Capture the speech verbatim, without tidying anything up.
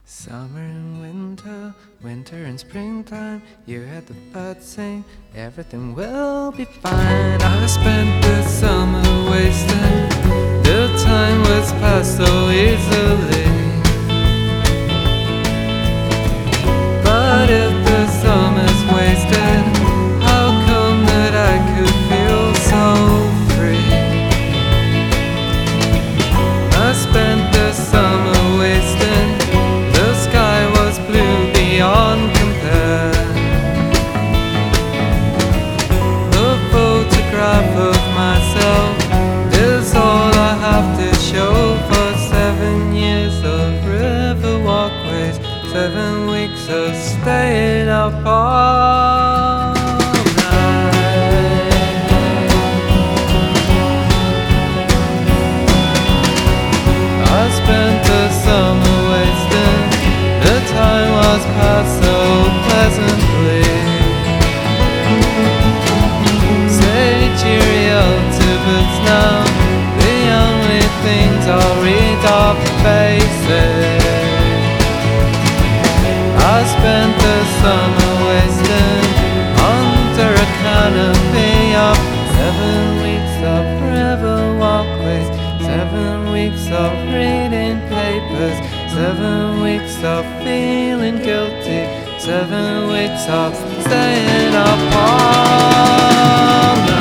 Summer and winter, winter and springtime, you heard the birds sing, everything will be fine. I spent the summer wasting, the time was passed so easily. But if the summer's wasted, how come that I could feel so free? I spent the summer wasting, the sky was blue beyond compare. The photograph of myself is all I have to show for seven years of river walkways, seven weeks of staying up all night. I spent the summer wasting, the time was passed so pleasantly. Say cheerio to books now, the only things I'll read are faces. I spent the summer wasting under a canopy of seven weeks of river walkways, seven weeks of reading papers, seven weeks of feeling guilty, seven weeks of staying up all night.